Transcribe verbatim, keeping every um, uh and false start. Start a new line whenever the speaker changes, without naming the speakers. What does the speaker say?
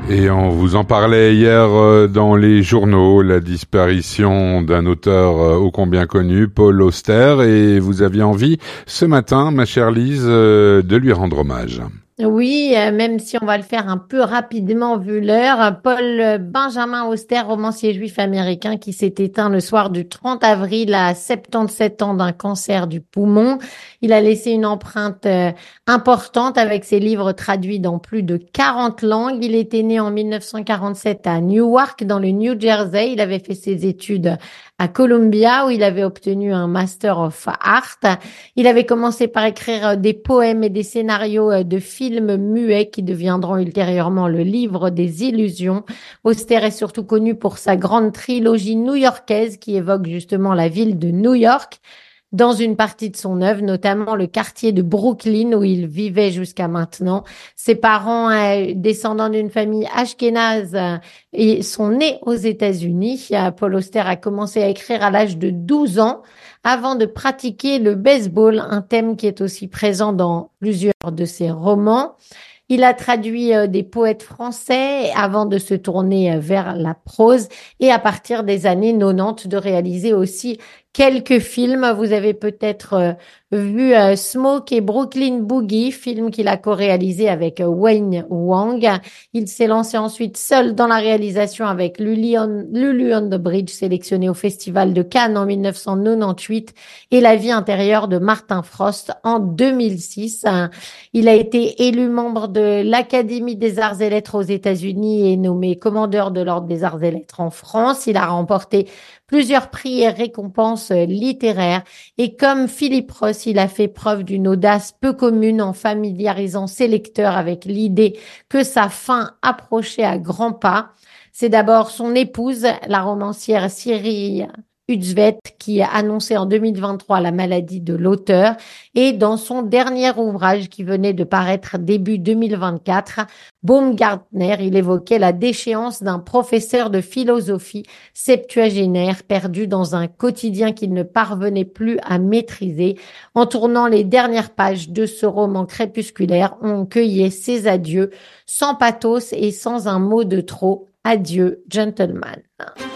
Et on vous en parlait hier euh, dans les journaux, la disparition d'un auteur euh, ô combien connu, Paul Auster, et vous aviez envie ce matin, ma chère Lise, euh, de lui rendre hommage.
Oui, euh, même si on va le faire un peu rapidement vu l'heure, Paul Benjamin Auster, romancier juif américain qui s'est éteint le soir du trente avril à soixante-dix-sept ans d'un cancer du poumon. Il a laissé une empreinte euh, importante avec ses livres traduits dans plus de quarante langues. Il était né en mille neuf cent quarante-sept à Newark, dans le New Jersey. Il avait fait ses études à Columbia où il avait obtenu un Master of Art. Il avait commencé par écrire des poèmes et des scénarios de films muets qui deviendront ultérieurement le livre des illusions. Auster est surtout connu pour sa grande trilogie new-yorkaise qui évoque justement la ville de New York dans une partie de son œuvre, notamment le quartier de Brooklyn où il vivait jusqu'à maintenant. Ses parents, euh, descendants d'une famille ashkénaze, euh, et sont nés aux États-Unis. Euh, Paul Auster a commencé à écrire à l'âge de douze ans avant de pratiquer le baseball, un thème qui est aussi présent dans plusieurs de ses romans. Il a traduit euh, des poètes français avant de se tourner euh, vers la prose et à partir des années quatre-vingt-dix de réaliser aussi quelques films. Vous avez peut-être euh, vu euh, Smoke et Brooklyn Boogie, film qu'il a co-réalisé avec euh, Wayne Wang. Il s'est lancé ensuite seul dans la réalisation avec Lulu on, Lulu on the Bridge, sélectionné au Festival de Cannes en mille neuf cent quatre-vingt-dix-huit, et La vie intérieure de Martin Frost en deux mille six. Il a été élu membre de l'Académie des arts et lettres aux États-Unis et nommé commandeur de l'Ordre des arts et lettres en France. Il a remporté plusieurs prix et récompenses littéraires. Et comme Philippe Ross, il a fait preuve d'une audace peu commune en familiarisant ses lecteurs avec l'idée que sa fin approchait à grands pas. C'est d'abord son épouse, la romancière Siri Hustvedt, qui a annoncé en deux mille vingt-trois la maladie de l'auteur. Et dans son dernier ouvrage qui venait de paraître début deux mille vingt-quatre, Baumgartner, il évoquait la déchéance d'un professeur de philosophie septuagénaire perdu dans un quotidien qu'il ne parvenait plus à maîtriser. En tournant les dernières pages de ce roman crépusculaire, on cueillait ses adieux, sans pathos et sans un mot de trop. Adieu, gentleman.